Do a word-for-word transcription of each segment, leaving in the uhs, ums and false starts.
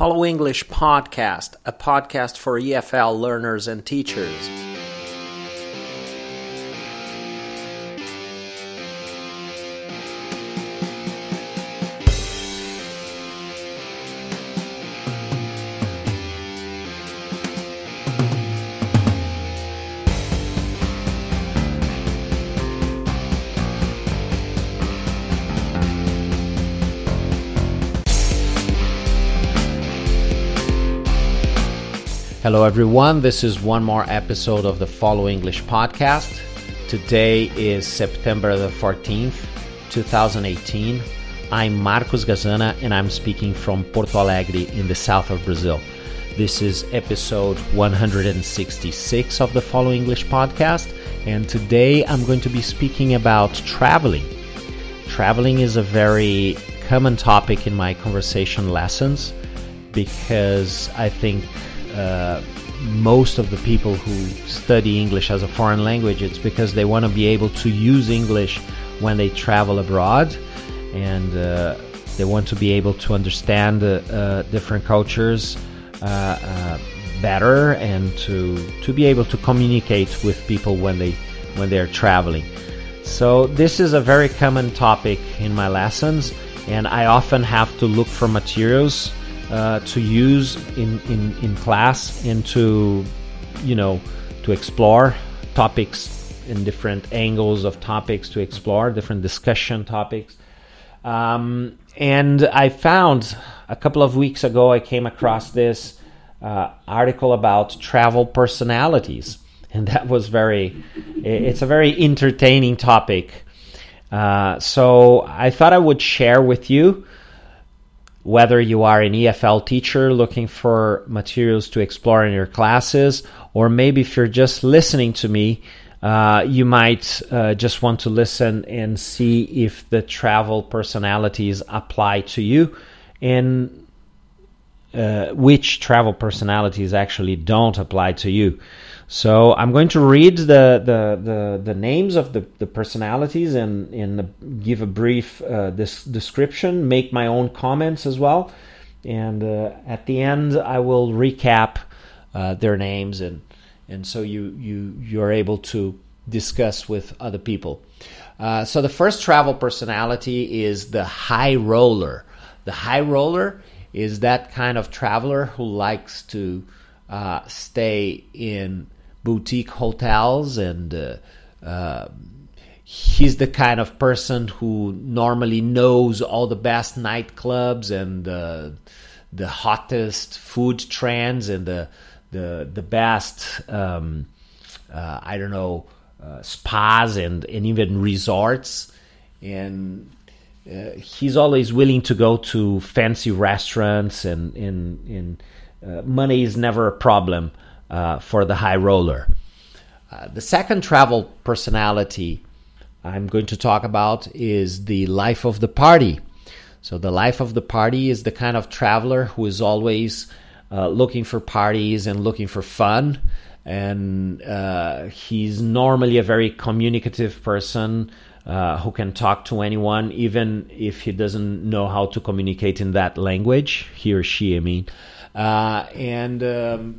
Follow English Podcast, a podcast for E F L learners and teachers. Hello everyone, this is one more episode of the Follow English Podcast. Today is September the fourteenth, twenty eighteen. I'm Marcos Gazana and I'm speaking from Porto Alegre in the south of Brazil. This is episode one hundred sixty-six of the Follow English Podcast, and today I'm going to be speaking about traveling. Traveling is a very common topic in my conversation lessons because I think Uh, most of the people who study English as a foreign language, it's because they want to be able to use English when they travel abroad, and uh, they want to be able to understand uh, uh, different cultures uh, uh, better, and to to be able to communicate with people when they when they're traveling. So this is a very common topic in my lessons, and I often have to look for materials Uh, to use in, in, in class and to, you know, to explore topics in different angles of topics, to explore different discussion topics. Um, and I found a couple of weeks ago, I came across this uh, article about travel personalities. And that was very, it's a very entertaining topic. Uh, so I thought I would share with you, whether you are an E F L teacher looking for materials to explore in your classes, or maybe if you're just listening to me, uh, you might uh, just want to listen and see if the travel personalities apply to you, and uh, which travel personalities actually don't apply to you. So I'm going to read the the, the, the names of the, the personalities and, and give a brief uh, this description, make my own comments as well. And uh, at the end, I will recap uh, their names, and and so you, you, you're able to discuss with other people. Uh, so the first travel personality is the high roller. The high roller is that kind of traveler who likes to uh, stay in boutique hotels, and uh, uh, he's the kind of person who normally knows all the best nightclubs and uh, the hottest food trends and the the the best um, uh, I don't know uh, spas and, and even resorts, and uh, he's always willing to go to fancy restaurants, and and, and uh, money is never a problem Uh, for the high roller. Uh, the second travel personality I'm going to talk about is the life of the party. So the life of the party is the kind of traveler who is always uh, looking for parties and looking for fun. And uh, he's normally a very communicative person uh, who can talk to anyone, even if he doesn't know how to communicate in that language, he or she, I mean. Uh, and um,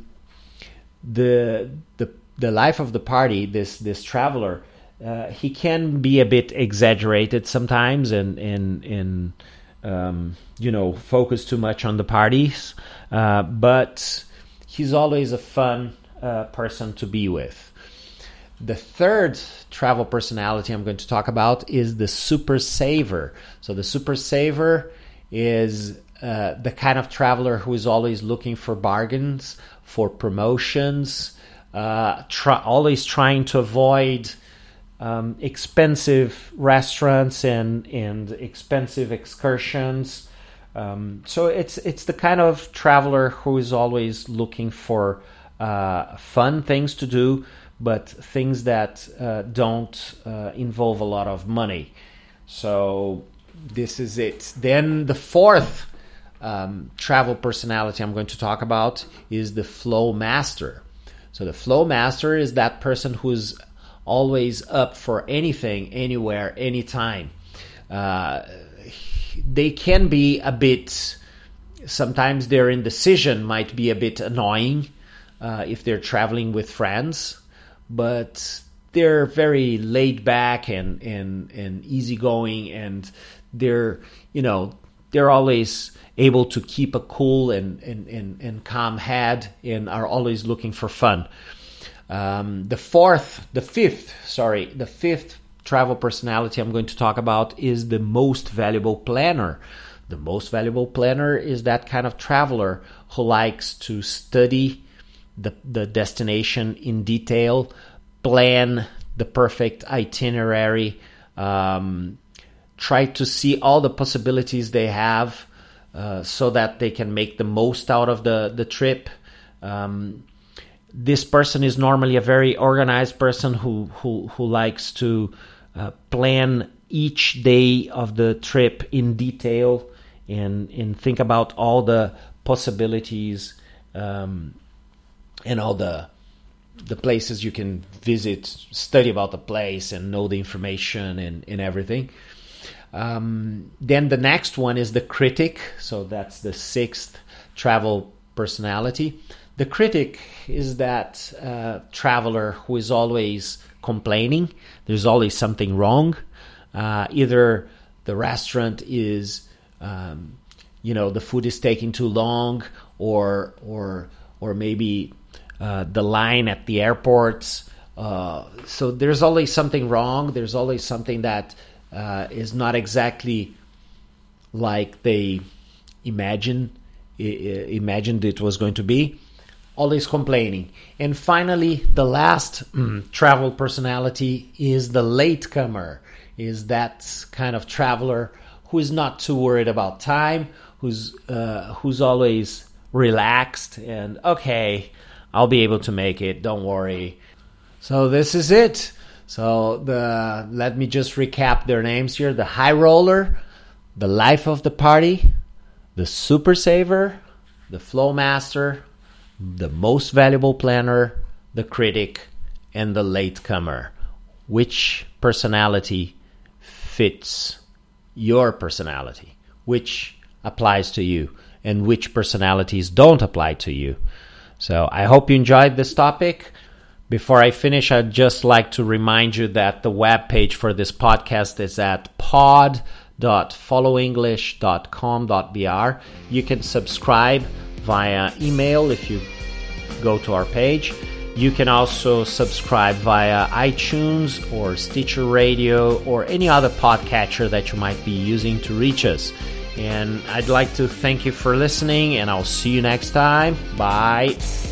The, the the life of the party, this this traveler, uh, he can be a bit exaggerated sometimes, and and and um, you know, focus too much on the parties. Uh, but he's always a fun uh, person to be with. The third travel personality I'm going to talk about is the super saver. So the super saver is uh, the kind of traveler who is always looking for bargains, for promotions, uh, try, always trying to avoid um, expensive restaurants and and expensive excursions. Um, so it's it's the kind of traveler who is always looking for uh, fun things to do, but things that uh, don't uh, involve a lot of money. So this is it. Then the fourth Um, travel personality I'm going to talk about is the flow master. So the flow master is that person who's always up for anything, anywhere, anytime. Uh, they can be a bit sometimes their indecision might be a bit annoying uh, if they're traveling with friends, but they're very laid back and, and, and easygoing, and they're, you know, they're always able to keep a cool and, and, and, and calm head and are always looking for fun. Um, the fourth, the fifth, sorry, the fifth travel personality I'm going to talk about is the most valuable planner. The most valuable planner is that kind of traveler who likes to study the, the destination in detail, plan the perfect itinerary, um, try to see all the possibilities they have uh, so that they can make the most out of the, the trip. Um, this person is normally a very organized person who, who, who likes to uh, plan each day of the trip in detail and, and think about all the possibilities um, and all the the places you can visit, study about the place and know the information and, and everything. Um, then the next one is the critic. So that's the sixth travel personality. The critic is that uh, traveler who is always complaining. There's always something wrong. Uh, either the restaurant is, um, you know, the food is taking too long, or or or maybe Uh, the line at the airports. Uh, so there's always something wrong. There's always something that uh, is not exactly like they imagine, I- imagined it was going to be. Always complaining. And finally, the last mm, travel personality is the latecomer. Is that kind of traveler who is not too worried about time, who's uh, who's always relaxed and okay, I'll be able to make it, don't worry. So this is it. So the let me just recap their names here. The high roller, the life of the party, the super saver, the flow master, the most valuable planner, the critic, and the latecomer. Which personality fits your personality? Which applies to you? And which personalities don't apply to you? So I hope you enjoyed this topic. Before I finish, I'd just like to remind you that the webpage for this podcast is at pod dot follow english dot com dot b r. You can subscribe via email if you go to our page. You can also subscribe via iTunes or Stitcher Radio or any other podcatcher that you might be using to reach us. And I'd like to thank you for listening, and I'll see you next time. Bye.